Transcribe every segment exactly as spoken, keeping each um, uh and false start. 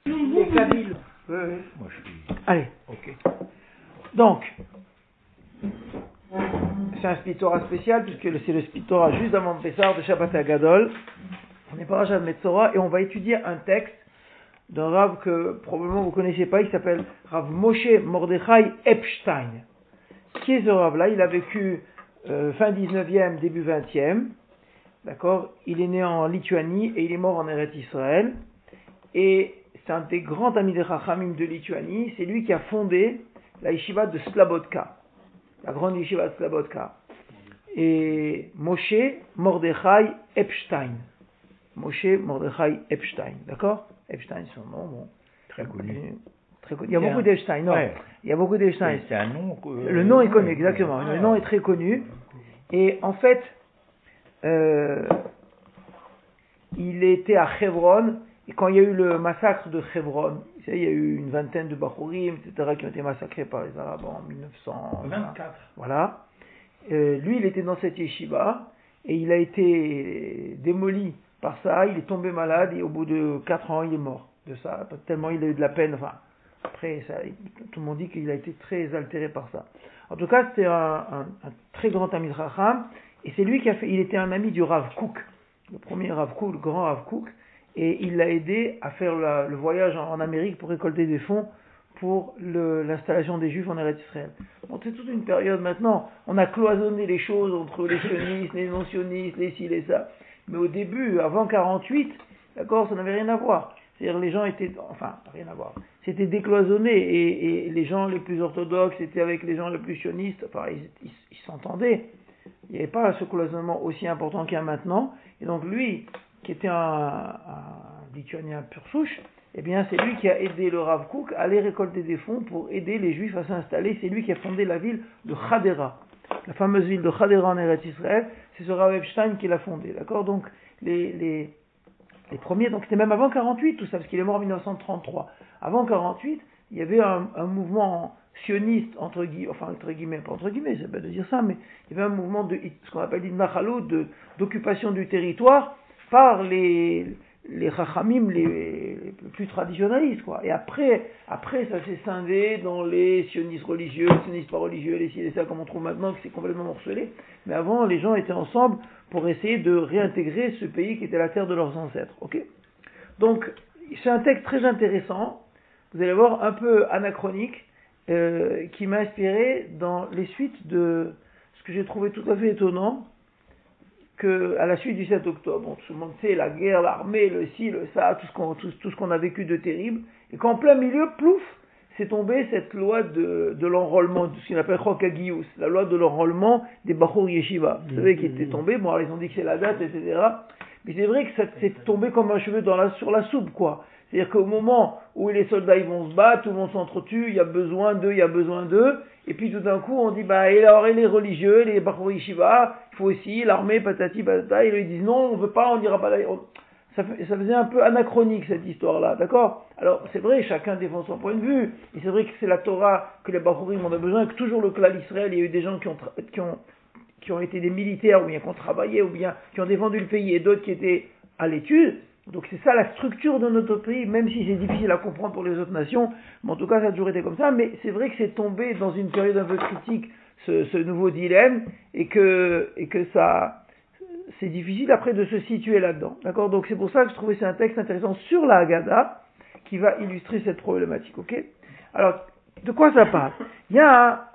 Les Kabyles. Oui, oui. Moi, je suis... Allez. Ok. Donc, c'est un Spitora spécial, puisque c'est le Spitora juste avant Pessah de Shabbat Agadol. On est parachat de Metzora, et on va étudier un texte d'un Rav que probablement vous ne connaissez pas, il s'appelle Rav Moshe Mordechai Epstein. Qui est ce Rav-là? Il a vécu euh, fin dix-neuvième, début vingtième. D'accord? Il est né en Lituanie et il est mort en Eretz Israël. Et c'est un des grands amis des Chachamim de Lituanie. C'est lui qui a fondé la yeshiva de Slabodka, la grande yeshiva de Slabodka. Et Moshe Mordechai Epstein. Moshe Mordechai Epstein. D'accord? Epstein, son nom, bon. Très connu. Très connu. Il y a beaucoup d'Epstein, non? Ouais. Il y a beaucoup d'Epstein. C'est un nom. Que... Le nom est connu, exactement. Ouais. Le nom est très connu. Et en fait, euh, il était à Hebron. Et quand il y a eu le massacre de Hebron, vous savez, il y a eu une vingtaine de Bachourim, et cetera, qui ont été massacrés par les Arabes en mille neuf cent vingt-quatre. Voilà. Euh, lui, il était dans cette yeshiva et il a été démoli par ça. Il est tombé malade et au bout de quatre ans, il est mort de ça. Tellement il a eu de la peine. Enfin, après, ça, tout le monde dit qu'il a été très altéré par ça. En tout cas, c'était un, un, un très grand ami de Chacham. Et c'est lui qui a fait. Il était un ami du Rav Kook, le premier Rav Kook, le grand Rav Kook. Et il l'a aidé à faire la, le voyage en, en Amérique pour récolter des fonds pour le, l'installation des Juifs en Eretz Israël. Bon, c'est toute une période maintenant. On a cloisonné les choses entre les sionistes, les non-sionistes, les ci, les ça. Mais au début, avant quarante-huit, d'accord, ça n'avait rien à voir. C'est-à-dire les gens étaient, enfin, rien à voir. C'était décloisonné et, et les gens les plus orthodoxes étaient avec les gens les plus sionistes. Enfin, ils, ils, ils s'entendaient. Il n'y avait pas ce cloisonnement aussi important qu'il y a maintenant. Et donc lui, qui était un, un lituanien pur souche, eh bien c'est lui qui a aidé le Rav Kook à aller récolter des fonds pour aider les Juifs à s'installer. C'est lui qui a fondé la ville de Hadera, la fameuse ville de Hadera en Eretz Israël. C'est ce Rav Epstein qui l'a fondée, d'accord? Donc les, les, les premiers, donc c'était même avant quarante-huit tout ça, parce qu'il est mort en mille neuf cent trente-trois. Avant quarante-huit, il y avait un, un mouvement sioniste, entre guillemets, enfin entre guillemets, pas entre guillemets, c'est pas de dire ça, mais il y avait un mouvement de ce qu'on appelle l'Idnachalo, de d'occupation du territoire par les les Chachamim les, les plus traditionnalistes, quoi. Et après, après ça s'est scindé dans les sionistes religieux, les sionistes pas religieux, les ci et ça, comme on trouve maintenant, que c'est complètement morcelé. Mais avant, les gens étaient ensemble pour essayer de réintégrer ce pays qui était la terre de leurs ancêtres, ok? Donc, c'est un texte très intéressant, vous allez voir, un peu anachronique, euh, qui m'a inspiré dans les suites de ce que j'ai trouvé tout à fait étonnant, que à la suite du sept octobre, bon, tout le monde sait, la guerre, l'armée, le ci, le ça, tout ce qu'on, tout, tout ce qu'on a vécu de terrible, et qu'en plein milieu, plouf, c'est tombé cette loi de, de l'enrôlement, de ce qu'on appelle Chok HaGiyus, la loi de l'enrôlement des Bachur Yeshiva. Vous savez, qui était tombée, bon, alors ils ont dit que c'est la date, et cetera. Mais c'est vrai que ça, c'est tombé comme un cheveu dans la, sur la soupe, quoi. C'est-à-dire qu'au moment où les soldats ils vont se battre, tout le monde s'entretue, il y a besoin d'eux, il y a besoin d'eux, et puis tout d'un coup on dit, bah, et alors, et les religieux, les Bachur Yeshiva, il faut aussi, l'armée, patati, patata, et ils disent non, on veut pas, on dira pas là. On... Ça, ça faisait un peu anachronique cette histoire-là, d'accord? Alors c'est vrai, chacun défend son point de vue, et c'est vrai que c'est la Torah que les Bachurim en ont besoin, que toujours le clan Israël, il y a eu des gens qui ont, tra- qui ont, qui ont été des militaires, ou bien qui ont travaillé, ou bien qui ont défendu le pays, et d'autres qui étaient à l'étude. Donc c'est ça la structure de notre pays, même si c'est difficile à comprendre pour les autres nations, mais en tout cas ça a toujours été comme ça, mais c'est vrai que c'est tombé dans une période un peu critique, ce, ce nouveau dilemme, et que, et que ça, c'est difficile après de se situer là-dedans, d'accord? Donc c'est pour ça que je trouvais c'est un texte intéressant sur la Haggadah, qui va illustrer cette problématique, ok? Alors, de quoi ça parle? Il y a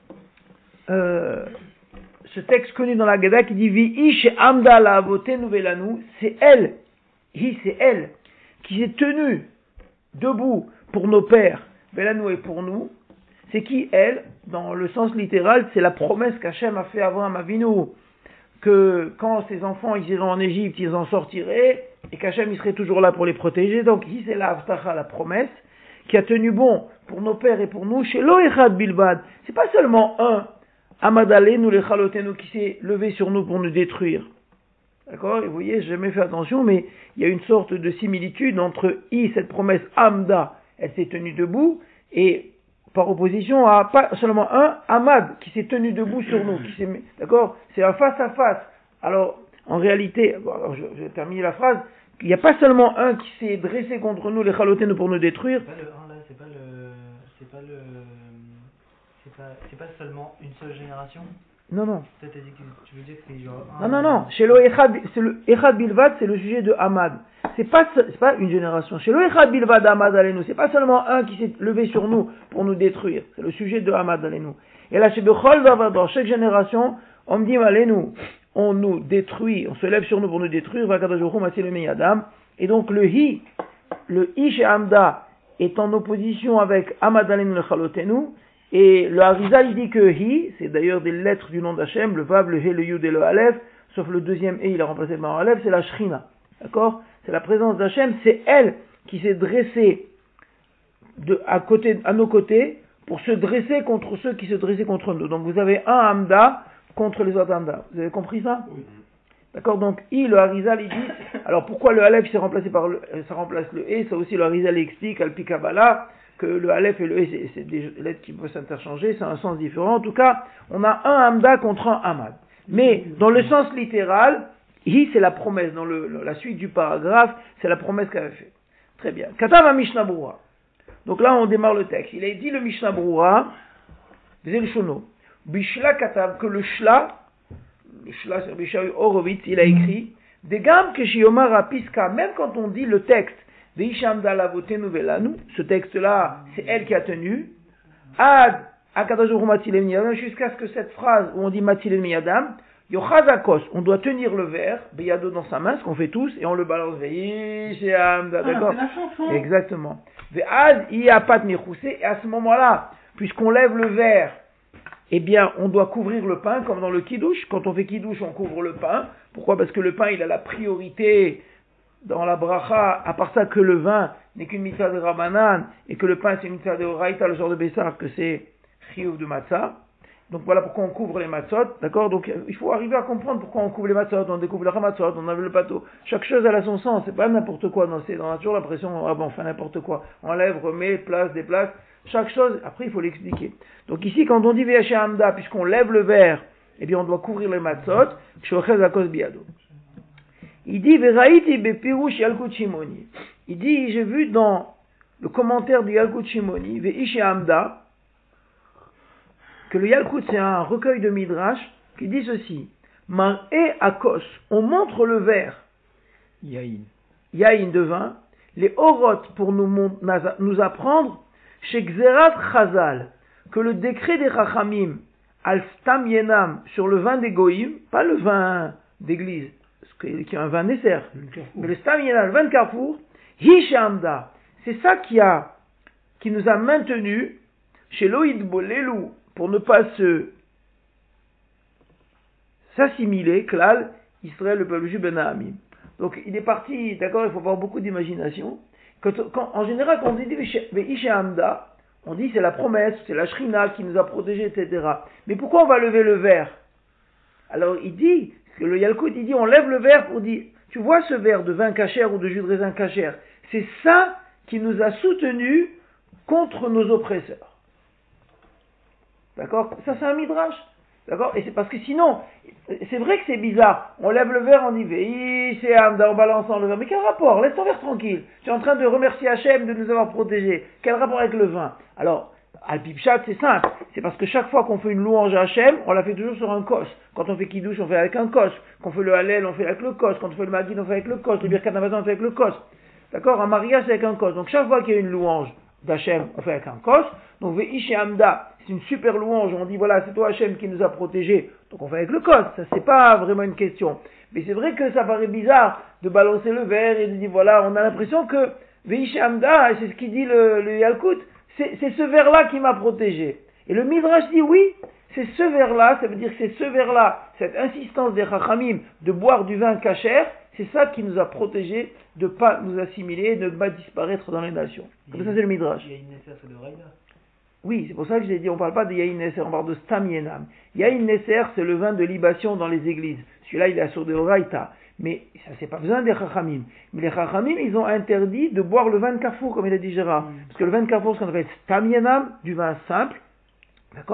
euh, ce texte connu dans la Haggadah qui dit « Vi'ish amda la'avotenu velanu » c'est elle, Hi, c'est elle qui s'est tenue debout pour nos pères, Velanu et pour nous. C'est qui elle? Dans le sens littéral, c'est la promesse qu'Hachem a fait à Avraham Avinu, que quand ses enfants ils iraient en Égypte, ils en sortiraient, et qu'Hachem il serait toujours là pour les protéger. Donc ici c'est la Avtacha, la promesse, qui a tenu bon pour nos pères et pour nous, chez Loechad Bilbad. C'est pas seulement un, Amadale, nous les Chalotenu, qui s'est levé sur nous pour nous détruire. D'accord? Et vous voyez, j'ai jamais fait attention, mais il y a une sorte de similitude entre I, cette promesse Amda, elle s'est tenue debout, et par opposition à pas seulement un, Ahmad, qui s'est tenu debout sur nous, qui s'est, d'accord? C'est un face à face. Alors, en réalité, bon, alors je, je vais terminer la phrase, Il n'y a pas seulement un qui s'est dressé contre nous, les Chalotenu, pour nous détruire. C'est pas le un là, c'est pas le. C'est pas le. C'est pas, c'est pas seulement une seule génération. Non, non. Peut-être dit que tu veux dire que c'est genre. Non, non, non. Chez le Echad, c'est le Echad Bilvad, c'est le sujet de Hamad. C'est pas, c'est pas une génération. Chez le Echad Bilvad Hamad Alenu, c'est pas seulement un qui s'est levé sur nous pour nous détruire. C'est le sujet de Hamad Alenu. Et là, chez Bechol Vavar, dans chaque génération, on me dit, Alenu, on nous détruit, on se lève sur nous pour nous détruire, et donc le Hi, le Hi chez Hamda est en opposition avec Hamad Alenu le Chalotenu, et le Harizal dit que Hi, c'est d'ailleurs des lettres du nom d'Hachem, le Vav, le He, le Yud et le Aleph, sauf le deuxième E, il a remplacé le Aleph, c'est la Shrina, d'accord? C'est la présence d'Hachem, c'est elle qui s'est dressée de, à, côté, à nos côtés pour se dresser contre ceux qui se dressaient contre nous. Donc vous avez un Hamda contre les autres Hamda. Vous avez compris ça? Oui. D'accord? Donc I, le Harizal, il dit, alors pourquoi le Aleph s'est remplacé par le, ça remplace le E, ça aussi le Harizal explique, Al Pikabala, que le Aleph et le E, c'est, c'est des lettres qui peuvent s'interchanger, c'est un sens différent. En tout cas, on a un Hamda contre un Hamad. Mais dans le sens littéral, Hi, c'est la promesse. Dans le, la suite du paragraphe, c'est la promesse qu'elle avait fait. Très bien. Katav Mishnah Brura. Donc là, on démarre le texte. Il a dit le Mishnah Brura, c'est le Shono. Bishla Katav, que le Shla, le Shla, c'est Bishayu Horowitz, il a écrit, des gammes que Shiomar Apiska, même quand on dit le texte, ce texte-là, c'est elle qui a tenu. Ad, jusqu'à ce que cette phrase où on dit Matilem Miyadam, Yochazakos, on doit tenir le verre, Beyado dans sa main, ce qu'on fait tous, et on le balance. D'accord? Ah, exactement. Ve'ad, Iapat Michouse, et à ce moment-là, puisqu'on lève le verre, eh bien, on doit couvrir le pain, comme dans le Kiddush. Quand on fait Kiddush, on couvre le pain. Pourquoi? Parce que le pain, il a la priorité dans la bracha, à part ça que le vin n'est qu'une mitzvah de Rabbanan, et que le pain c'est une mitzvah de Oraïta, le genre de Bessar, que c'est chiyuv de matzah. Donc voilà pourquoi on couvre les matzot, d'accord? Donc il faut arriver à comprendre pourquoi on couvre les matzot, on découvre le ramatzot, on enlève le bateau. Chaque chose elle a son sens, c'est pas n'importe quoi, dans c'est, on a toujours l'impression, ah bon, on fait n'importe quoi. On enlève, remet, place, déplace. Chaque chose, après il faut l'expliquer. Donc ici, quand on dit Ve'ashe Hamda, puisqu'on lève le verre, eh bien on doit couvrir les matzot, Shochez Akos Biado. Il dit, Veraïti bepirouche Yalkut Shimoni. Il dit, j'ai vu dans le commentaire du Yalkut Shimoni, Ve'ishe Hamda, que le Yalkut c'est un recueil de Midrash, qui dit ceci, Mar'e Akos, on montre le verre, Yaïn. Yaïn de vin, les Orot pour nous, nous apprendre, chez Xerat Chazal, que le décret des Chachamim, Al Stam Yenam, sur le vin des Goïm, pas le vin d'église, qui est un vin Nesser, mais le Stam Yenam, le vin de Carrefour, Hish Hamda, c'est ça qui a, qui nous a maintenu chez Loïd Bolelu, pour ne pas se s'assimiler, Klal, Israël, le peuple juif, Ben Hamim. Donc il est parti, d'accord, il faut avoir beaucoup d'imagination. Quand, quand, en général, quand on dit Ve'ishe Hamda, on dit c'est la promesse, c'est la Shrina qui nous a protégés, et cetera. Mais pourquoi on va lever le verre? Alors il dit, que le Yalkut, il dit, on lève le verre pour dire, tu vois ce verre de vin cachère ou de jus de raisin cachère, c'est ça qui nous a soutenus contre nos oppresseurs. D'accord? Ça c'est un midrash. D'accord? Et c'est parce que sinon, c'est vrai que c'est bizarre. On lève le verre, on dit Ve'i, c'est Hamda, en balançant le verre. Mais quel rapport? Laisse ton verre tranquille. Tu es en train de remercier Hachem de nous avoir protégés. Quel rapport avec le vin? Alors, Al-Pipchat, c'est simple. C'est parce que chaque fois qu'on fait une louange à Hachem, on la fait toujours sur un kos. Quand on fait Kiddush, on fait avec un kos. Quand on fait le Hallel, on fait avec le kos. Quand on fait le Magid, on fait avec le kos. Le Birkat Hamazon, on fait avec le kos. D'accord? Un mariage, c'est avec un kos. Donc chaque fois qu'il y a une louange d'Hachem, on fait avec un kos. Donc Ve'ish et Hamda, c'est une super louange. On dit voilà, c'est toi Hachem qui nous a protégés. Donc on fait avec le kos. Ça, c'est pas vraiment une question. Mais c'est vrai que ça paraît bizarre de balancer le verre et de dire voilà, on a l'impression que Ve'ish et Hamda, c'est ce qu'il dit le, le Yalkut, c'est, c'est ce verre-là qui m'a protégé. Et le Midrash dit oui, c'est ce verre-là, ça veut dire que c'est ce verre-là, cette insistance des Chachamim de boire du vin cachère, c'est ça qui nous a protégés de ne pas nous assimiler, de ne pas disparaître dans les nations. Comme ça c'est le Midrash. Yaïn Nesser, c'est le Raïda. Oui, c'est pour ça que j'ai dit, on ne parle pas de Yaïn Nesser, on parle de Stam Yenam. Yaïn Nesser, c'est le vin de libation dans les églises. Celui-là, il est sur de Oraïta. Mais ça, c'est pas besoin des Chachamim. Mais les Chachamim, ils ont interdit de boire le vin de Carrefour, comme il a dit Gérard. Mm. Parce que le vin de Carrefour, c'est ce qu'on appelle Stam Yenam, du vin simple. D'accord?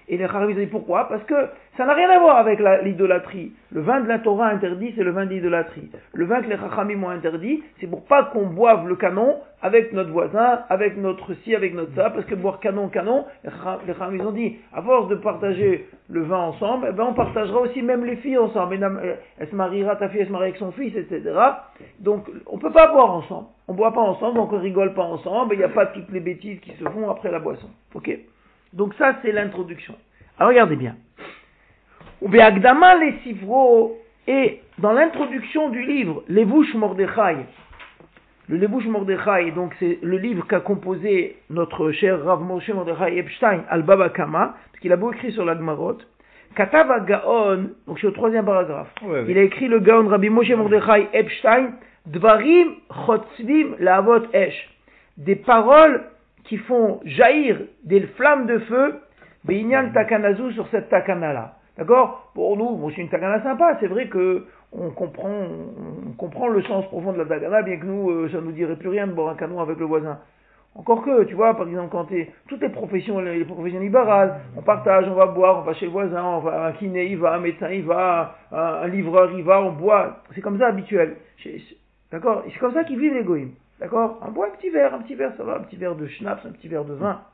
Et les Chachamim disent pourquoi? Parce que ça n'a rien à voir avec la, l'idolâtrie. Le vin de la Torah interdit, c'est le vin de l'idolâtrie. Le vin que les Chachamim ont interdit, c'est pour pas qu'on boive le canon avec notre voisin, avec notre ci, avec notre ça, parce que boire canon, canon, les Chachamim ont dit, à force de partager le vin ensemble, eh ben on partagera aussi même les filles ensemble. Elle se mariera, ta fille elle se marie avec son fils, et cetera. Donc on peut pas boire ensemble. On boit pas ensemble, donc on rigole pas ensemble, il n'y a pas toutes les bêtises qui se font après la boisson. Ok? Donc ça, c'est l'introduction. Alors regardez bien. Ubeagdama les Sivro, et dans l'introduction du livre, Levush Mordechai, le Levush Mordechai, donc c'est le livre qu'a composé notre cher Rav Moshe Mordechai Epstein al Baba Kama, parce qu'il a beau écrit sur la Gemarot, Katava Gaon, donc c'est au troisième paragraphe, ouais, oui. Il a écrit le Gaon Rabbi Moshe Mordechai Epstein, Dvarim Chotzvim Lavot Esh, des paroles qui font jaillir des flammes de feu, Beinyan Takanazu sur cette takana-là. D'accord? Pour nous, bon, c'est une takana sympa, c'est vrai que on comprend, on comprend le sens profond de la takana, bien que nous, euh, ça nous dirait plus rien de boire un canon avec le voisin. Encore que, tu vois, par exemple, quand t'es, toutes les professions, les professions libérales, on partage, on va boire, on va chez le voisin, on va, un kiné il va, un médecin il va, un, un livreur il va, on boit. C'est comme ça habituel. D'accord? Et c'est comme ça qu'ils vivent les goïms. D'accord? On boit un petit verre, un petit verre, ça va, un petit verre de schnapps, un petit verre de vin.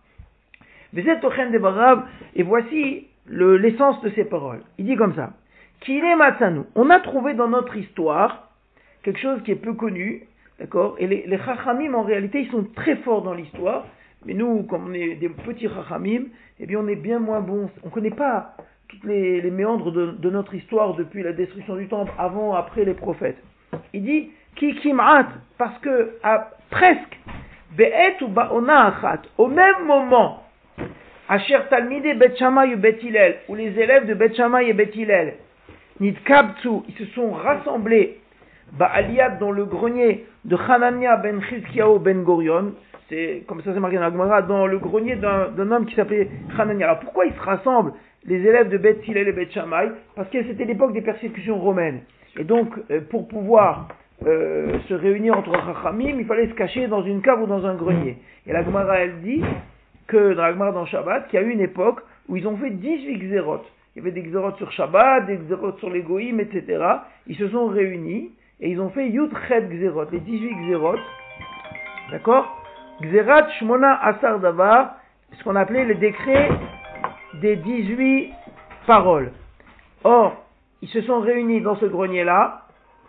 Et voici le, l'essence de ces paroles. Il dit comme ça. Kine Matsanu. On a trouvé dans notre histoire quelque chose qui est peu connu. D'accord? Et les, les Chachamim, en réalité, ils sont très forts dans l'histoire. Mais nous, comme on est des petits Chachamim, eh bien, on est bien moins bons. On ne connaît pas tous les, les méandres de, de notre histoire depuis la destruction du temple, avant, après les prophètes. Il dit Ki kim'at, parce que à, presque be'et ou ba'ona achat, au même moment, Asher talmidei Bet Shammai et Bet Hillel, où les élèves de Bet Shammai et Bet Hillel, nitkabtsu, ils se sont rassemblés, ba'aliyat dans le grenier de Hanania ben Chizkiyahu ben Gorion, c'est comme ça c'est marqué dans la Gemara, dans le grenier d'un, d'un homme qui s'appelait Hanania. Alors pourquoi ils se rassemblent, les élèves de Bet Hillel et Bet Shammai? Parce que c'était l'époque des persécutions romaines. Et donc, euh, pour pouvoir euh, se réunir entre Chachamim, il fallait se cacher dans une cave ou dans un grenier. Et la Gemara, elle dit que dans la Gemara dans Shabbat, qu'il y a eu une époque où ils ont fait dix-huit xérotes. Il y avait des xérotes sur Shabbat, des xérotes sur les Goïm, et cetera. Ils se sont réunis et ils ont fait Yud Chet xérotes, les dix-huit xérotes. D'accord? Xérat Shmona Asar Davar, ce qu'on appelait le décret des dix-huit paroles. Or, ils se sont réunis dans ce grenier-là.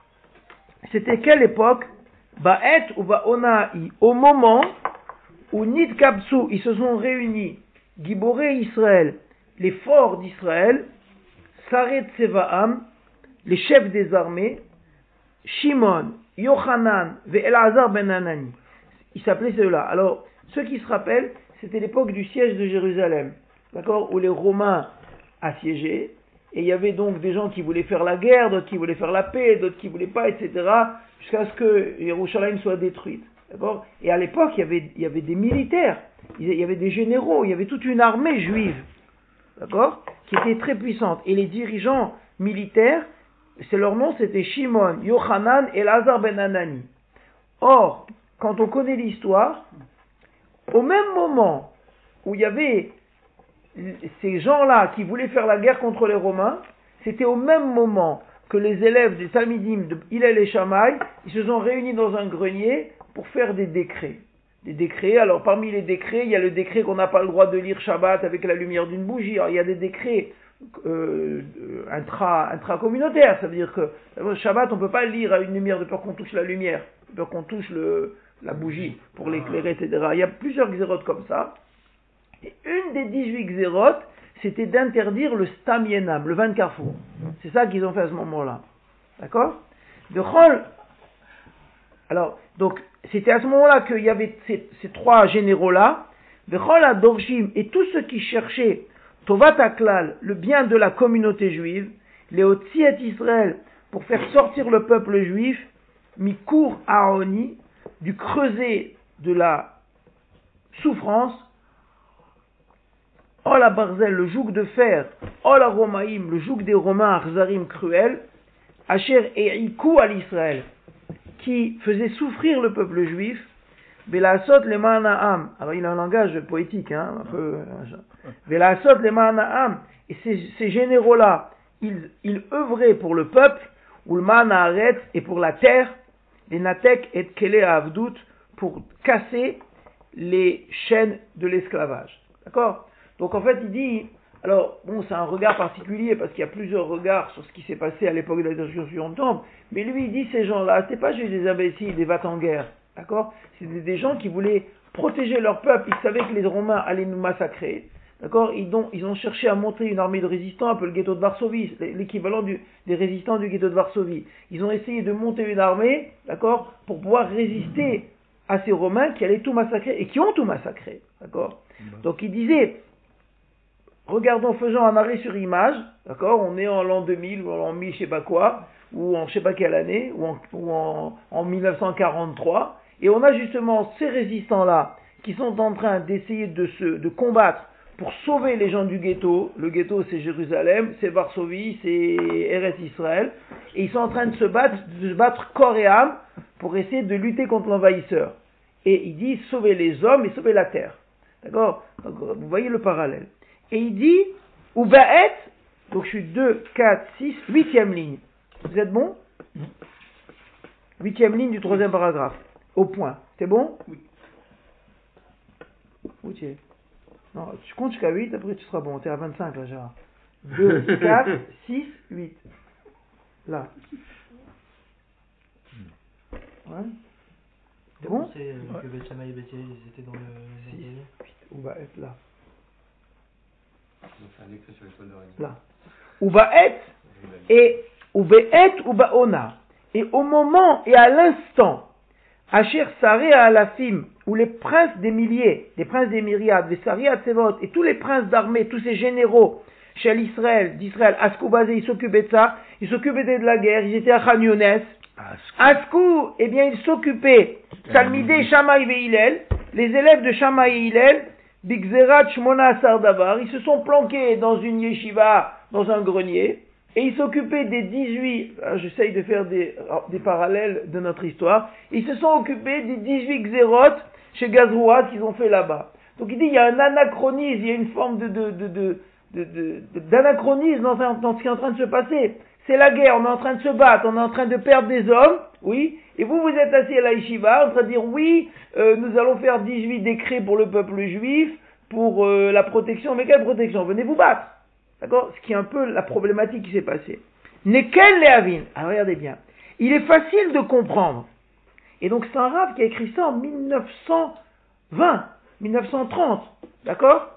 C'était quelle époque? Ba'et ou Ba'ona'i, au moment où Nitkabtsu, ils se sont réunis, Giboré Israël, les forts d'Israël, Saret Tsevaam, les chefs des armées, Shimon, Yochanan, Ve'elazar ben Anani. Ils s'appelaient ceux-là. Alors, ceux qui se rappellent, c'était l'époque du siège de Jérusalem, d'accord, où les Romains assiégeaient. Et il y avait donc des gens qui voulaient faire la guerre, d'autres qui voulaient faire la paix, d'autres qui voulaient pas, et cetera, jusqu'à ce que Jérusalem soit détruite. D'accord? Et à l'époque, il y avait, il y avait des militaires, il y avait des généraux, il y avait toute une armée juive, d'accord, qui était très puissante. Et les dirigeants militaires, c'est leur nom, c'était Shimon, Yochanan et Elazar ben Anani. Or, quand on connaît l'histoire, au même moment où il y avait ces gens-là qui voulaient faire la guerre contre les Romains, c'était au même moment que les élèves des Talmidim de Hillel et Shammai, ils se sont réunis dans un grenier pour faire des décrets. Des décrets, alors parmi les décrets, il y a le décret qu'on n'a pas le droit de lire Shabbat avec la lumière d'une bougie. Alors, il y a des décrets euh, intra, intra-communautaires, ça veut dire que Shabbat, on ne peut pas lire à une lumière de peur qu'on touche la lumière, de peur qu'on touche le, la bougie pour l'éclairer, et cetera. Il y a plusieurs xérotes comme ça. Et une des dix-huit xérotes, c'était d'interdire le Stam Yenam, le vin de Carrefour. C'est ça qu'ils ont fait à ce moment-là. D'accord? De Chol. Alors, donc, c'était à ce moment-là qu'il y avait ces, ces trois généraux-là, de Chol Adorshim, et tous ceux qui cherchaient Tovat Aklal, le bien de la communauté juive, les Otziet Israël, pour faire sortir le peuple juif, Mikur Aoni, du creuset de la souffrance, Ola Barzel, le joug de fer, Ola Romaïm, le joug des Romains Arzarim cruels, Asher et Ikou à l'Israël, qui faisait souffrir le peuple juif, Velasot le ma'anaam. Alors il a un langage poétique, hein, un peu. Velasot le ma'anaam. Et ces, ces généraux-là, ils, ils œuvraient pour le peuple, ou le ma'anaret, et pour la terre, les natek et kele avdout, pour casser les chaînes de l'esclavage. D'accord? Donc en fait, il dit, alors bon, c'est un regard particulier parce qu'il y a plusieurs regards sur ce qui s'est passé à l'époque de la destruction du temple, mais lui il dit ces gens-là, c'est pas juste des imbéciles, des vats en guerre, d'accord? C'est des, des gens qui voulaient protéger leur peuple, ils savaient que les Romains allaient nous massacrer, d'accord? Ils ont, ils ont cherché à monter une armée de résistants, un peu le ghetto de Varsovie, l'équivalent du, des résistants du ghetto de Varsovie. Ils ont essayé de monter une armée, d'accord, pour pouvoir résister à ces Romains qui allaient tout massacrer et qui ont tout massacré, d'accord? Donc il disait, regardons, faisons un arrêt sur image, d'accord, on est en l'an deux mille, ou en mille je sais pas quoi, ou en je sais pas quelle année, ou en, ou en, en mille neuf cent quarante-trois, et on a justement ces résistants-là qui sont en train d'essayer de se, de combattre pour sauver les gens du ghetto. Le ghetto c'est Jérusalem, c'est Varsovie, c'est Eretz Israël, et ils sont en train de se battre, de se battre corps et âme pour essayer de lutter contre l'envahisseur. Et il dit sauver les hommes et sauver la terre. D'accord? Donc, vous voyez le parallèle. Et il dit, ou ba'et, donc je suis deux, quatre, six, huitième ligne. Vous êtes bon? Huitième ligne du troisième paragraphe. Au point. C'est bon? Oui. Où tu es? Non, tu comptes jusqu'à huit, après tu seras bon. Tu es à vingt-cinq là, Gérard. deux, quatre, six, huit. Là. Ouais. C'est bon? C'est euh, que Beth Shammai et Beth Hillel, ils étaient dans le... six, huit. Où va être là? Donc c'est un écrit sur l'étoile d'araignée. Là. Ubaet et Ubeet Ubaona. Et au moment et à l'instant, Asher Saré à Alafim, où les princes des milliers, les princes des myriades, les Sari Atsevot, et tous les princes d'armée, tous ces généraux, chez l'Israël, d'Israël, Askoubazé, ils s'occupaient de ça, ils s'occupaient de la guerre, ils étaient à Khan Younes. Askou, eh bien, ils s'occupaient, Talmidei Shammai et Hillel, les élèves de Shammai et Hillel, Bigzerat Shmona Asar Davar, ils se sont planqués dans une yeshiva, dans un grenier, et ils s'occupaient des dix-huit, j'essaye de faire des, des parallèles de notre histoire, ils se sont occupés des dix-huit Xérot chez Gazrouat qu'ils ont fait là-bas. Donc il dit, il y a un anachronisme, il y a une forme de, de, de, de, de, de, d'anachronisme dans, dans ce qui est en train de se passer. C'est la guerre, on est en train de se battre, on est en train de perdre des hommes, oui, et vous, vous êtes assis à la yeshiva, en train de dire, oui, euh, nous allons faire dix-huit décrets pour le peuple juif, pour euh, la protection, mais quelle protection? Venez vous battre. D'accord? Ce qui est un peu la problématique qui s'est passée. Nekel Lehavin. Alors regardez bien. Il est facile de comprendre. Et donc c'est un rabbin qui a écrit ça en mille neuf cent vingt, mille neuf cent trente. D'accord?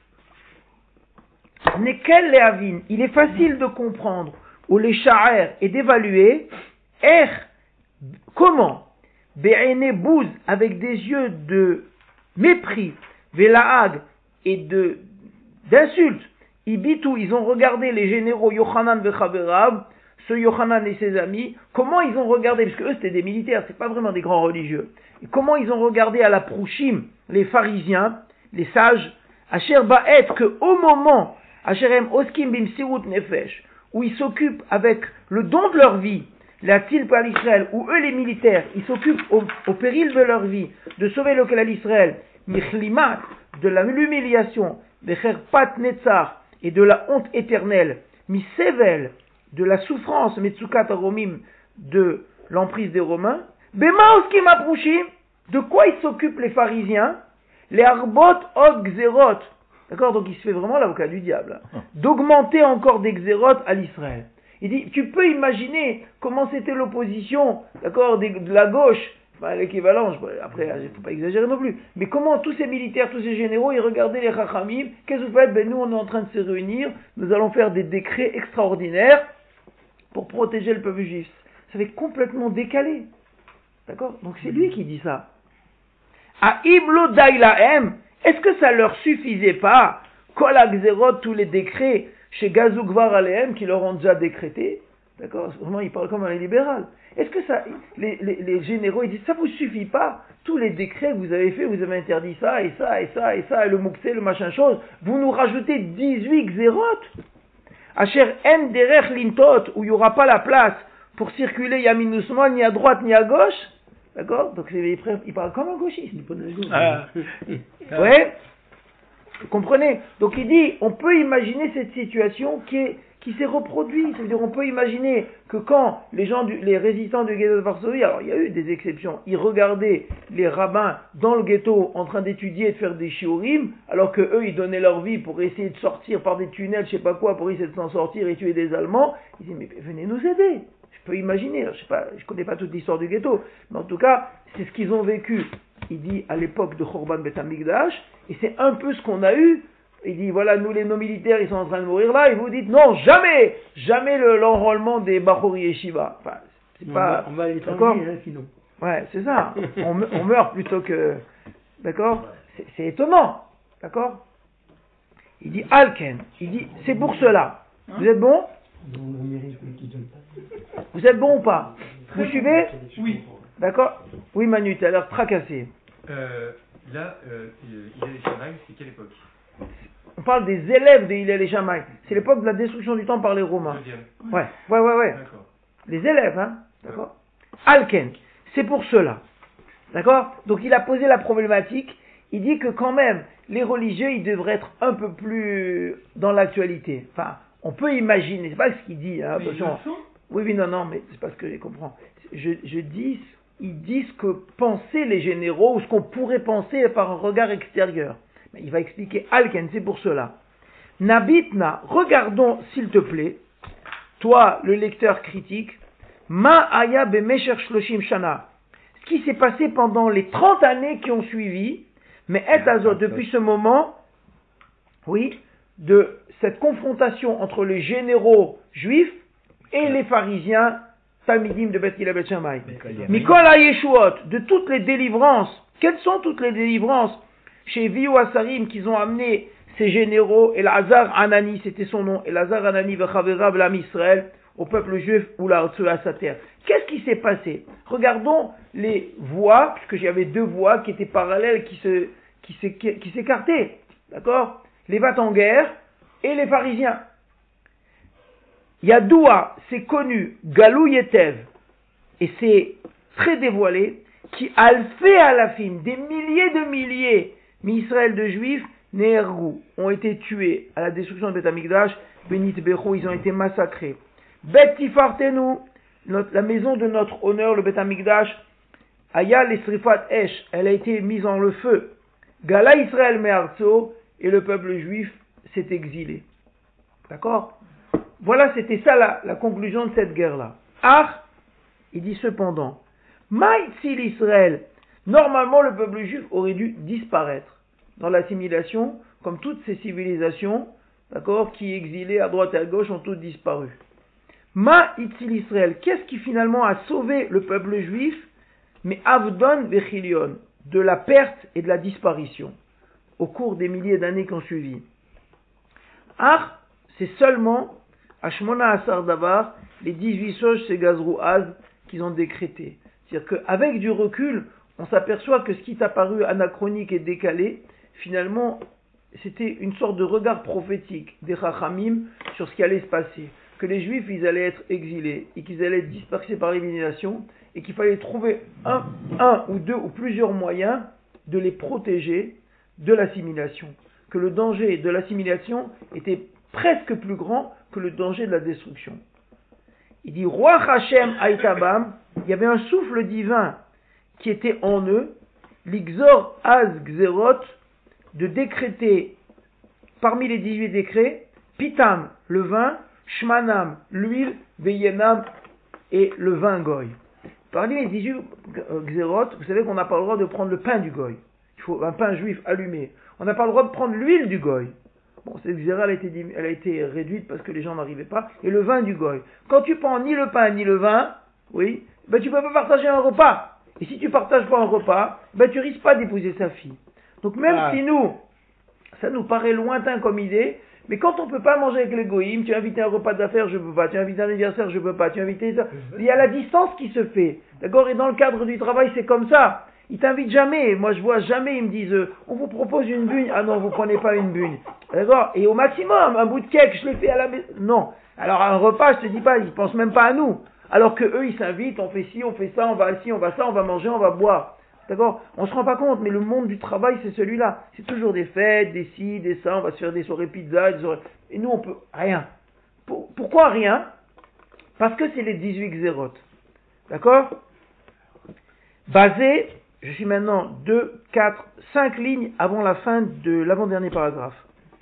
Nekel Lehavin. Il est facile de comprendre, ou les sha'er, et d'évaluer, er, comment, be'ene bouz, avec des yeux de mépris, vela'ag, et de, d'insultes, Ibitou, ils ont regardé les généraux Yochanan Vechaverav, ce Yochanan et ses amis, comment ils ont regardé, parce que eux c'était des militaires, c'est pas vraiment des grands religieux, et comment ils ont regardé à la Prouchim, les pharisiens, les sages, Asher Ba'et, que au moment, Asherem Oskim Bimsirut Nefesh, où ils s'occupent avec le don de leur vie, la Tilp à l'Israël, où eux les militaires, ils s'occupent au, au péril de leur vie, de sauver le à l'Israël, Michlimat, de la l'humiliation, de Cherpat Netzar, et de la honte éternelle, Misevel, de la souffrance, Metsukat Aromim, de l'emprise des Romains, Bema Oskim Aprushim, de quoi ils s'occupent les pharisiens, les Arbot Od Xerot, d'accord, donc il se fait vraiment l'avocat du diable, hein, d'augmenter encore des Xerot à l'Israël. Il dit, tu peux imaginer comment c'était l'opposition, d'accord, de, de la gauche, enfin, l'équivalent, après, il ne faut pas exagérer non plus, mais comment tous ces militaires, tous ces généraux, ils regardaient les Chachamim, qu'est-ce que vous faites? Ben nous, on est en train de se réunir, nous allons faire des décrets extraordinaires pour protéger le peuple juif. Ça va être complètement décalé. D'accord? Donc c'est lui qui dit ça. A Iblo Dailahem, est-ce que ça leur suffisait pas, Kol Agzerot, tous les décrets, chez Gazugvar Alehem, qui leur ont déjà décrété? D'accord? Vraiment, il parle comme un libéral. Est-ce que ça, les, les, les généraux, ils disent, ça vous suffit pas? Tous les décrets que vous avez fait, vous avez interdit ça, et ça, et ça, et ça, et le mouxé, le machin chose, vous nous rajoutez dix-huit xérot? Asher en derech lintot, où il n'y aura pas la place pour circuler yamin ousmane, ni à droite, ni à gauche? D'accord? Donc c'est, il parle comme un gauchiste. Ah. Ouais. Vous comprenez? Donc il dit, on peut imaginer cette situation qui est, qui s'est reproduite. C'est-à-dire, on peut imaginer que quand les gens, du, les résistants du ghetto de Varsovie, alors il y a eu des exceptions, ils regardaient les rabbins dans le ghetto en train d'étudier et de faire des shiurim, alors que eux, ils donnaient leur vie pour essayer de sortir par des tunnels, je sais pas quoi, pour essayer de s'en sortir et tuer des Allemands. Ils disaient, mais venez nous aider. Je peux imaginer, je sais pas, je connais pas toute l'histoire du ghetto, mais en tout cas, c'est ce qu'ils ont vécu. Il dit à l'époque de Khorban Bet Hamikdash, et c'est un peu ce qu'on a eu. Il dit, voilà, nous les nos militaires, ils sont en train de mourir là, et vous dites, non, jamais, jamais le, l'enrôlement des Bachori et Shiva. Enfin, c'est on pas, va, on va aller d'accord? tranquille, hein, sinon. Ouais, c'est ça. on, me, on meurt plutôt que, d'accord? C'est, c'est étonnant, d'accord? Il dit, Alken, il dit, c'est pour cela. Vous êtes bon? On mérite qu'ils donnent pas. Vous êtes bon ou pas? Vous suivez? Oui. D'accord? Oui, Manu, t'as l'air tracassé. Euh, là, euh, Hillel et Shammai, c'est quelle époque? On parle des élèves de Hillel et Shammai. C'est l'époque de la destruction du temple par les Romains. Deuxième. Ouais, ouais, ouais, ouais. D'accord. Les élèves, hein. D'accord? Alken, c'est pour cela. D'accord? Donc il a posé la problématique. Il dit que quand même, les religieux, ils devraient être un peu plus dans l'actualité. Enfin, on peut imaginer, c'est pas ce qu'il dit, hein, attention. Oui, oui, non, non, mais c'est pas ce que je comprends. Je, je dis, ils disent que pensaient les généraux, ou ce qu'on pourrait penser par un regard extérieur. Mais il va expliquer Alken, c'est pour cela. Nabitna, regardons, s'il te plaît, toi, le lecteur critique, Ma aya bemesher shloshim shana. Ce qui s'est passé pendant les trente années qui ont suivi, mais et azot, depuis ce moment, oui, de cette confrontation entre les généraux juifs et les pharisiens, Talmidim de Beth Hillel Bet Shammai. Mikol ha-yeshuot, de toutes les délivrances, quelles sont toutes les délivrances chez Viu Asarim qu'ils ont amené ces généraux, Elazar Anani, c'était son nom, Elazar Anani v'chaverav l'Am Israël, au peuple juif ou la à sa terre. Qu'est-ce qui s'est passé? Regardons les voies, puisque j'avais deux voies qui étaient parallèles, qui se, qui s'éc- qui s'écartaient. D'accord? Les vats en guerre et les pharisiens. Yadoua, c'est connu, Galou Yetev, et c'est très dévoilé, qui alfé alafim, des milliers de milliers, mi-Israël de juifs, Nehergou, ont été tués à la destruction de Beth Amikdash, Benit Bechou, ils ont été massacrés. Bet Tifartenu, la maison de notre honneur, le Beth Amikdash, Aya l'Esrifat Esh, elle a été mise en le feu. Gala Israël Me'arzo, et le peuple juif s'est exilé. D'accord? Voilà, c'était ça la, la conclusion de cette guerre-là. Ah, il dit cependant, Maïtzil Israël, normalement le peuple juif aurait dû disparaître dans l'assimilation, comme toutes ces civilisations, d'accord, qui exilées à droite et à gauche ont toutes disparu. Maïtzil Israël, qu'est-ce qui finalement a sauvé le peuple juif? Mais Avdon Vechilion, de la perte et de la disparition, au cours des milliers d'années qui ont suivi. Ah, c'est seulement Ashmona Asar Davar, les dix-huit soges c'est Gazrou Az qu'ils ont décrété. C'est-à-dire qu'avec du recul, on s'aperçoit que ce qui est apparu anachronique et décalé, finalement, c'était une sorte de regard prophétique des Chachamim sur ce qui allait se passer. Que les Juifs, ils allaient être exilés et qu'ils allaient être dispersés par l'élimination et qu'il fallait trouver un, un ou deux ou plusieurs moyens de les protéger de l'assimilation. Que le danger de l'assimilation était presque plus grand que le danger de la destruction. Il dit, Roi Hashem Aïtabam, il y avait un souffle divin qui était en eux, l'Ixor Az Gzerot, de décréter parmi les dix-huit décrets, Pitam, le vin, Shmanam, l'huile, Veyenam, et le vin goy. Parmi les dix-huit Gzerot, vous savez qu'on n'a pas le droit de prendre le pain du goy. Il faut un pain juif allumé. On n'a pas le droit de prendre l'huile du goy. Bon, cette Gzera, elle a été, elle a été réduite parce que les gens n'arrivaient pas. Et le vin du goy. Quand tu prends ni le pain ni le vin, oui, ben tu peux pas partager un repas. Et si tu partages pas un repas, ben tu risques pas d'épouser sa fille. Donc même ah. si nous, ça nous paraît lointain comme idée, mais quand on peut pas manger avec les goïms, tu as invité un repas d'affaires, je peux pas. Tu as invité un anniversaire, je peux pas. Tu as invité ça. Il y a la distance qui se fait. D'accord? Et dans le cadre du travail, c'est comme ça. Ils t'invitent jamais. Moi, je vois jamais, ils me disent, euh, on vous propose une bugne. Ah non, vous prenez pas une bugne. D'accord? Et au maximum, un bout de cake, je l'ai fait à la maison. Non. Alors, un repas, je te dis pas, ils pensent même pas à nous. Alors que eux, ils s'invitent, on fait ci, on fait ça, on va ci, on va ça, on va manger, on va boire. D'accord? On se rend pas compte, mais le monde du travail, c'est celui-là. C'est toujours des fêtes, des ci, des ça, on va se faire des soirées pizza, des soirées... Et nous, on peut rien. Pour, pourquoi rien? Parce que c'est les dix-huit xérotes. D'accord? Basé, je suis maintenant deux, quatre, cinq lignes avant la fin de l'avant-dernier paragraphe.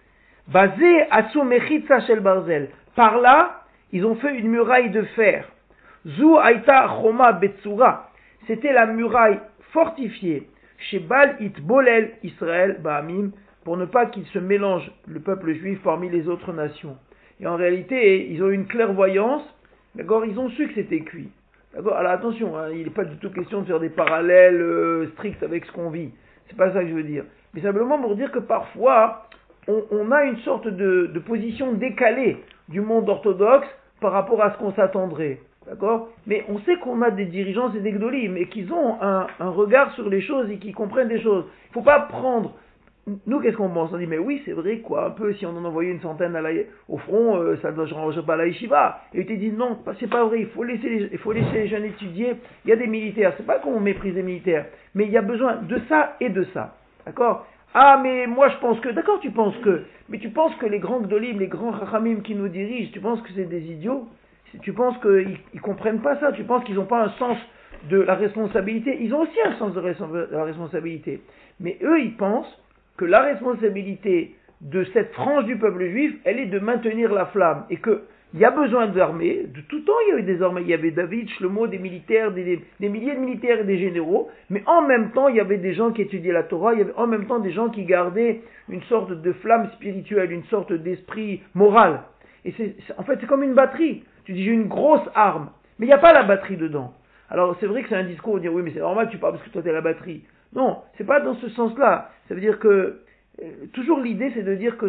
Basé à Soumechitza Shel Barzel. Par là, ils ont fait une muraille de fer. Zu Aïta Choma Betsura. C'était la muraille fortifiée. Chez Bal Itbolel Israël Bahamim. Pour ne pas qu'il se mélange le peuple juif parmi les autres nations. Et en réalité, ils ont une clairvoyance. D'accord, ils ont su que c'était cuit. D'accord, alors attention, hein, il n'est pas du tout question de faire des parallèles euh, stricts avec ce qu'on vit. C'est pas ça que je veux dire. Mais simplement pour dire que parfois, on, on a une sorte de, de position décalée du monde orthodoxe par rapport à ce qu'on s'attendrait. D'accord? Mais on sait qu'on a des dirigeants et des gdolim, et qu'ils ont un, un regard sur les choses et qu'ils comprennent des choses. Il ne faut pas prendre... Nous, qu'est-ce qu'on pense? On dit, mais oui, c'est vrai, quoi, un peu, si on en envoyait une centaine à la, au front, euh, ça ne change pas la yeshiva. Et ils te disent, non, c'est pas vrai, il faut laisser les, il faut laisser les jeunes étudier. Il y a des militaires, c'est pas qu'on méprise les militaires, mais il y a besoin de ça et de ça. D'accord? Ah, mais moi, je pense que, d'accord, tu penses que, mais tu penses que les grands gdolim, les grands chachamim qui nous dirigent, tu penses que c'est des idiots? Tu penses qu'ils ne comprennent pas ça? Tu penses qu'ils n'ont pas un sens de la responsabilité? Ils ont aussi un sens de, de la responsabilité. Mais eux, ils pensent que la responsabilité de cette frange du peuple juif, elle est de maintenir la flamme. Et qu'il y a besoin d'armées. De tout temps, il y a eu des armées. Il y avait David, Shlomo, des militaires, des, des, des milliers de militaires et des généraux. Mais en même temps, il y avait des gens qui étudiaient la Torah. Il y avait en même temps des gens qui gardaient une sorte de flamme spirituelle, une sorte d'esprit moral. Et c'est, c'est, en fait, c'est comme une batterie. Tu dis, j'ai une grosse arme. Mais il n'y a pas la batterie dedans. Alors, c'est vrai que c'est un discours où dire, oui, mais c'est normal, tu parles parce que toi, tu es la batterie. Non, c'est pas dans ce sens-là. Ça veut dire que, euh, toujours l'idée, c'est de dire que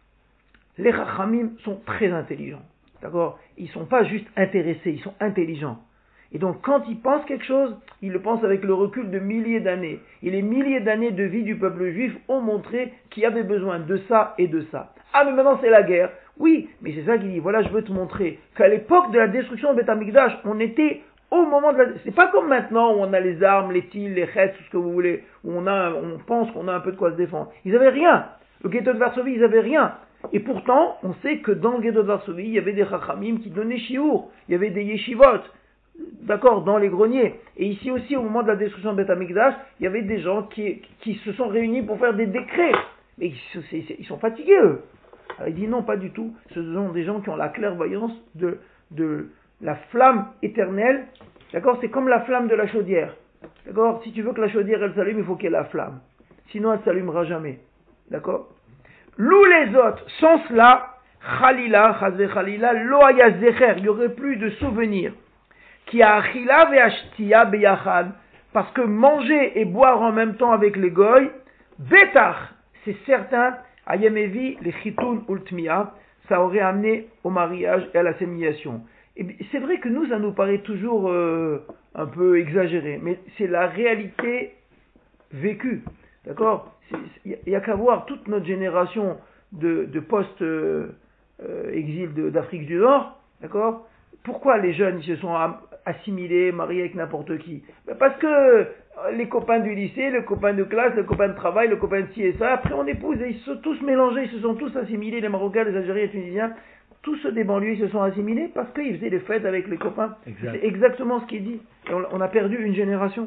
les Chachamim sont très intelligents. D'accord? Ils sont pas juste intéressés, ils sont intelligents. Et donc, quand ils pensent quelque chose, ils le pensent avec le recul de milliers d'années. Et les milliers d'années de vie du peuple juif ont montré qu'il y avait besoin de ça et de ça. Ah, mais maintenant c'est la guerre. Oui, mais c'est ça qu'il dit. Voilà, je veux te montrer qu'à l'époque de la destruction de Beth Amikdash, on était au moment de la... C'est pas comme maintenant où on a les armes, les tirs, les chets, tout ce que vous voulez, où on a, on pense qu'on a un peu de quoi se défendre. Ils avaient rien. Le ghetto de Varsovie, ils avaient rien. Et pourtant, on sait que dans le ghetto de Varsovie, il y avait des chachamim qui donnaient shiur. Il y avait des yeshivot. D'accord, dans les greniers. Et ici aussi, au moment de la destruction de Beth Amikdash, il y avait des gens qui, qui se sont réunis pour faire des décrets. Mais ils, c'est, c'est, ils sont fatigués, eux. Alors, il dit non, pas du tout. Ce sont des gens qui ont la clairvoyance de, de la flamme éternelle. D'accord, c'est comme la flamme de la chaudière. D'accord, si tu veux que la chaudière, elle s'allume, il faut qu'il y ait la flamme. Sinon, elle ne s'allumera jamais. D'accord? Lou les autres, sans cela, Khalila, Chazé Khalila, Loaya Zecher, il n'y aurait plus de souvenirs. Qui a achila ve'ashtia beyachad, parce que manger et boire en même temps avec les goy, betach, c'est certain, ayamevi les chitoun ultmia, ça aurait amené au mariage et à la sémination. Et c'est vrai que nous, ça nous paraît toujours euh, un peu exagéré, mais c'est la réalité vécue, d'accord? Il n'y a qu'à voir toute notre génération de, de post-exil euh, d'Afrique du Nord, d'accord? Pourquoi les jeunes ils se sont assimilés, mariés avec n'importe qui? Ben parce que les copains du lycée, le copain de classe, le copain de travail, le copain de ci et ça, après on épouse et ils se sont tous mélangés, ils se sont tous assimilés, les Marocains, les Algériens, les Tunisiens, tous ceux des banlieues se sont assimilés parce qu'ils faisaient des fêtes avec les copains. Exact. C'est exactement ce qui est dit. Et on, on a perdu une génération.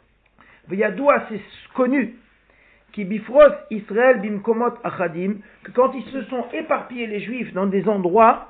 Yadoua, c'est connu, qui bifros Israël bimkomot achadim, que quand ils se sont éparpillés les Juifs dans des endroits,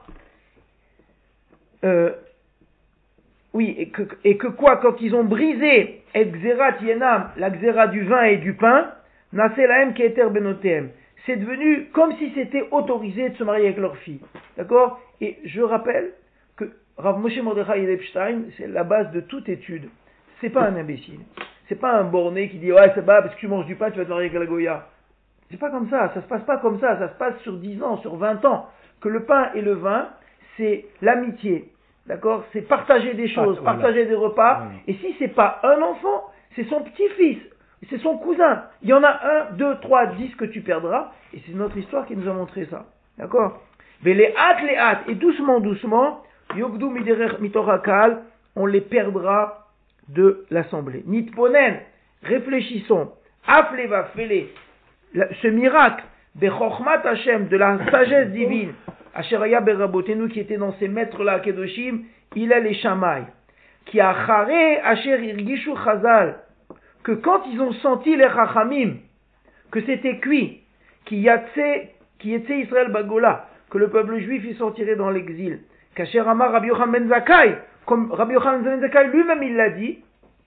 Euh, oui, et que, et que quoi, quand ils ont brisé et xerat yenam, la xéra du vin et du pain, naselahem keter benotem, c'est devenu comme si c'était autorisé de se marier avec leur fille. D'accord? Et je rappelle que Rav Moshe Mordechai Epstein, c'est la base de toute étude. C'est pas un imbécile. C'est pas un borné qui dit ouais, c'est pas parce que tu manges du pain, tu vas te marier avec la Goya. C'est pas comme ça. Ça se passe pas comme ça. Ça se passe sur dix ans, sur vingt ans. Que le pain et le vin, c'est l'amitié. D'accord? C'est partager des choses, voilà. Partager des repas. Voilà. Et si c'est pas un enfant, c'est son petit-fils, c'est son cousin. Il y en a un, deux, trois, dix que tu perdras. Et c'est notre histoire qui nous a montré ça. D'accord? Mais les hâtes, les hâtes. Et doucement, doucement, Yogdu miderech mitorakal, on les perdra de l'assemblée. Nitponen, réfléchissons. Afleva fele, ce miracle, Bechormat Hashem, de la sagesse divine, Asheraya Berabotenu, qui était dans ces maîtres-là, Kedoshim, il a les Shamaï, qui a Chare Asher Irgishu Chazal, que quand ils ont senti les Chachamim, que c'était cuit, qui yatse, qui était Israël Bagola, que le peuple juif y sortirait dans l'exil, qu'Asher Amar Rabbi Yochanan ben Zakkai, comme Rabbi Yochanan ben Zakkai lui-même il l'a dit,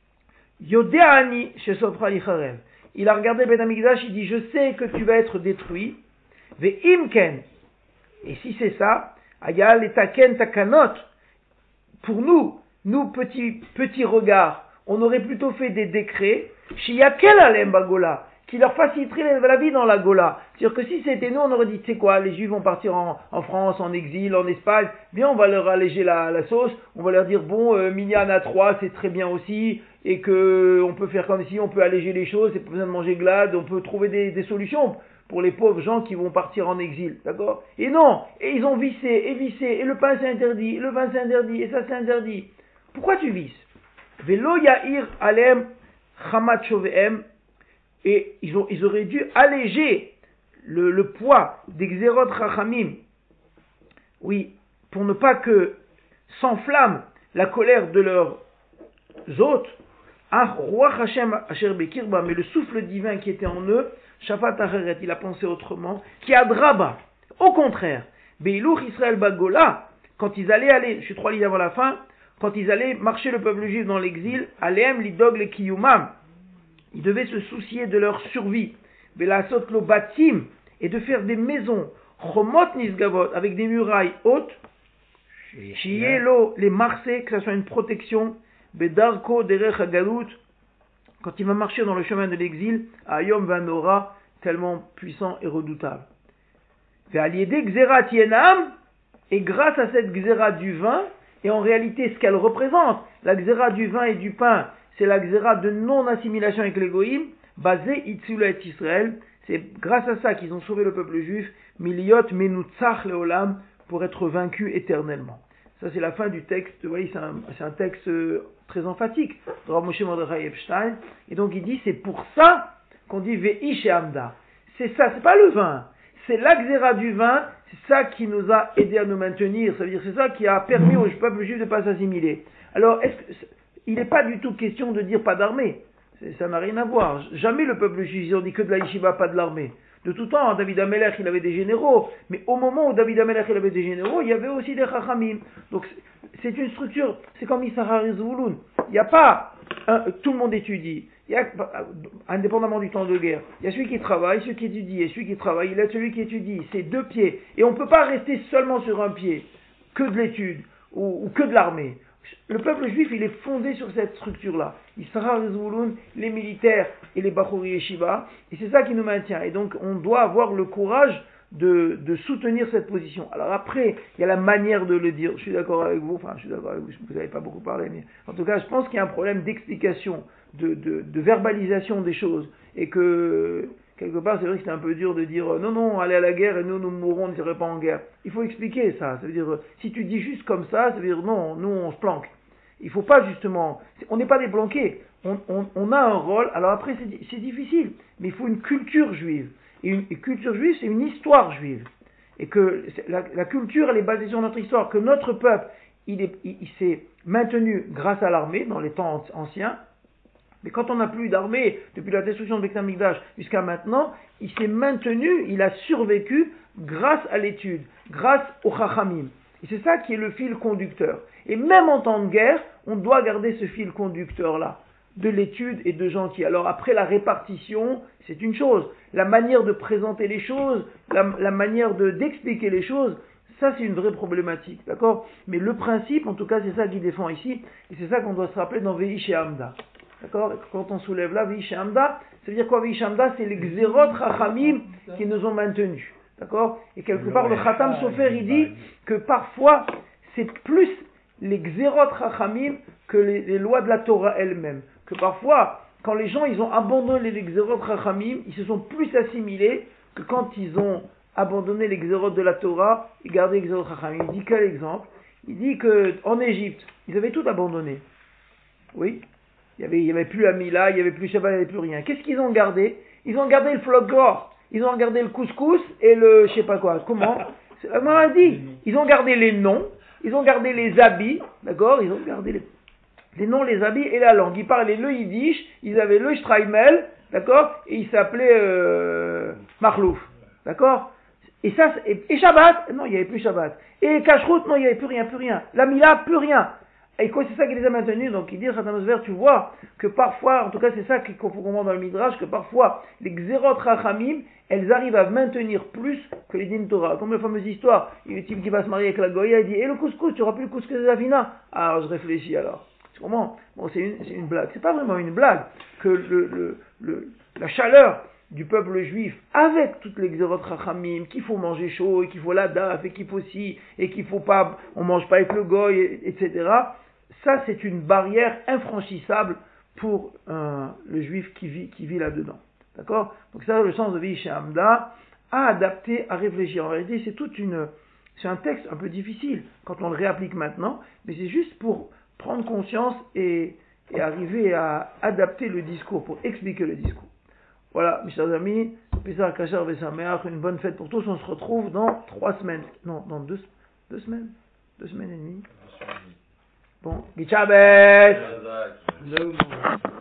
Yodeani Shesofra Licharev. Il a regardé Ben Amikdash, il dit, je sais que tu vas être détruit, Ve imken, et si c'est ça, Ayal et Taken Takanot, pour nous, nous petits, petits regards, on aurait plutôt fait des décrets, Shiyakel Alem Bagola, qui leur faciliterait la vie dans la Gola. C'est-à-dire que si c'était nous, on aurait dit, tu sais quoi, les Juifs vont partir en, en France, en exil, en Espagne, bien on va leur alléger la, la sauce, on va leur dire, bon, euh, Minyan à trois, c'est très bien aussi, et que on peut faire comme ici, on peut alléger les choses, c'est pas besoin de manger glade, on peut trouver des, des solutions pour les pauvres gens qui vont partir en exil, d'accord? Et non, et ils ont vissé, et vissé, et le pain c'est interdit, et le vin c'est interdit, et ça c'est interdit. Pourquoi tu visses? Velo Yahir Alem Chamat Shovehem, et ils, ont, ils auraient dû alléger le, le poids des Xerot Chachamim, oui, pour ne pas que s'enflamme la colère de leurs hôtes. Ah, Roi Hashem Asher Bekirba, mais le souffle divin qui était en eux, Shafat Acheret, il a pensé autrement, qui a Draba. Au contraire, Beilouch Israël Bagola, quand ils allaient aller, je suis trois lignes avant la fin, quand ils allaient marcher le peuple juif dans l'exil, Aleem Lidog le Kiyumam, ils devaient se soucier de leur survie, Belasot lo Batim, et de faire des maisons, Chomot Nisgavot, avec des murailles hautes, Shielo les Marseillais, que ça soit une protection, Bedarko derech Hagalut, quand il va marcher dans le chemin de l'exil, Ayom Vanora, tellement puissant et redoutable. Ve'aliede Xerat Yenam, et grâce à cette Xerat du vin, et en réalité ce qu'elle représente, la Xerat du vin et du pain, c'est la Xerat de non-assimilation avec les Goïm, basée Itzulet Israël, c'est grâce à ça qu'ils ont sauvé le peuple juif, Miliot Menutzach Leolam, pour être vaincu éternellement. Ça c'est la fin du texte, vous voyez, c'est un, c'est un texte très emphatique de Rav Moshe Mordechai Epstein, et donc il dit c'est pour ça qu'on dit Ve'i She'amda. C'est ça, c'est pas le vin, c'est l'Axéra du vin, c'est ça qui nous a aidé à nous maintenir, ça veut dire c'est ça qui a permis au peuple juif de ne pas s'assimiler. Alors est-ce que, il n'est pas du tout question de dire pas d'armée, c'est, ça n'a rien à voir, jamais le peuple juif, ils ont dit que de la yeshiva, pas de l'armée. De tout temps, David Amelech, il avait des généraux, mais au moment où David Amelech, il avait des généraux, il y avait aussi des chachamim. Donc, c'est une structure, c'est comme Issachar et Zvouloun. Il n'y a pas, un, tout le monde étudie. Il y a, indépendamment du temps de guerre, il y a celui qui travaille, celui qui étudie, et celui qui travaille, il y a celui qui étudie. C'est deux pieds. Et on ne peut pas rester seulement sur un pied, que de l'étude, ou, ou que de l'armée. Le peuple juif, il est fondé sur cette structure-là. Issachar et Zvouloun, les militaires et les Bachori Yeshiva, et c'est ça qui nous maintient. Et donc, on doit avoir le courage de, de soutenir cette position. Alors après, il y a la manière de le dire. Je suis d'accord avec vous, enfin, je suis d'accord avec vous, vous n'avez pas beaucoup parlé, mais en tout cas, je pense qu'il y a un problème d'explication, de, de, de verbalisation des choses, et que quelque part, c'est vrai que c'est un peu dur de dire non, non, allez à la guerre et nous, nous mourrons, on ne serait pas en guerre. Il faut expliquer ça. Ça veut dire, si tu dis juste comme ça, ça veut dire non, nous, on se planque. Il ne faut pas justement, on n'est pas des planqués. On, on, on a un rôle, alors après, c'est, c'est difficile, mais il faut une culture juive. Et une, une culture juive, c'est une histoire juive. Et que la, la culture, elle est basée sur notre histoire, que notre peuple, il, est, il, il s'est maintenu grâce à l'armée dans les temps anciens. Mais quand on n'a plus d'armée, depuis la destruction de Beit Hamikdash jusqu'à maintenant, il s'est maintenu, il a survécu grâce à l'étude, grâce au Chachamim. Et c'est ça qui est le fil conducteur. Et même en temps de guerre, on doit garder ce fil conducteur-là, de l'étude et de gentil. Alors après la répartition, c'est une chose. La manière de présenter les choses, la, la manière de, d'expliquer les choses, ça c'est une vraie problématique, d'accord? Mais le principe, en tout cas, c'est ça qu'il défend ici, et c'est ça qu'on doit se rappeler dans Ve'i She'amda. D'accord? Quand on soulève là, Ve'i She'amda, ça veut dire quoi Ve'i She'amda? C'est les Xerot Chachamim qui nous ont maintenus. D'accord? Et quelque part, le Khatam Sofer, il dit que parfois, c'est plus les Xerot Chachamim que les, les lois de la Torah elles-mêmes. Que parfois, quand les gens, ils ont abandonné les Xerot Chachamim, ils se sont plus assimilés que quand ils ont abandonné les Xerot de la Torah et gardé les Xerot Chachamim. Il dit quel exemple? il dit qu'en Égypte, ils avaient tout abandonné. Oui, il n'y avait, il y avait plus la Mila, il n'y avait plus Shabbat, il n'y avait plus rien. Qu'est-ce qu'ils ont gardé? Ils ont gardé le folklore, ils ont gardé le couscous et le je sais pas quoi. Comment? On a dit, ils ont gardé les noms, ils ont gardé les habits, d'accord? Ils ont gardé les, les noms, les habits et la langue. Ils parlaient le yiddish, ils avaient le shtraimel, d'accord? Et ils s'appelaient euh, Marlouf, d'accord? Et ça, et, et Shabbat, non, il n'y avait plus Shabbat. Et Kashrut, non, il n'y avait plus rien, plus rien. La Mila, plus rien. Et quoi, c'est ça qui les a maintenus. Donc, il dit, Khatanosver, tu vois que parfois, en tout cas, c'est ça qu'il faut comprendre dans le Midrash, que parfois, les Xerot Rachamim, elles arrivent à maintenir plus que les Din Torah. Comme la fameuse histoire, il y a le type qui va se marier avec la Goya, il dit, et le couscous, tu auras plus le couscous de Zavina? Ah, alors je réfléchis alors. Tu comprends? Bon, c'est une, c'est une blague. C'est pas vraiment une blague que le, le, le, la chaleur du peuple juif, avec toutes les Xerot Rachamim, qu'il faut manger chaud, et qu'il faut la daf, et qu'il faut ci, et qu'il faut pas, on mange pas avec le goy, et, etc. Ça, c'est une barrière infranchissable pour euh, le juif qui vit, qui vit là-dedans. D'accord? Donc ça, le sens de vie chez Hamda, à adapter, à réfléchir. En réalité, c'est toute une, c'est un texte un peu difficile quand on le réapplique maintenant, mais c'est juste pour prendre conscience et, et arriver à adapter le discours, pour expliquer le discours. Voilà, mes chers amis, Pesach Kasher Vesameach, une bonne fête pour tous. On se retrouve dans trois semaines. Non, dans deux, deux semaines. Deux semaines et demie. Bon, Gichabes!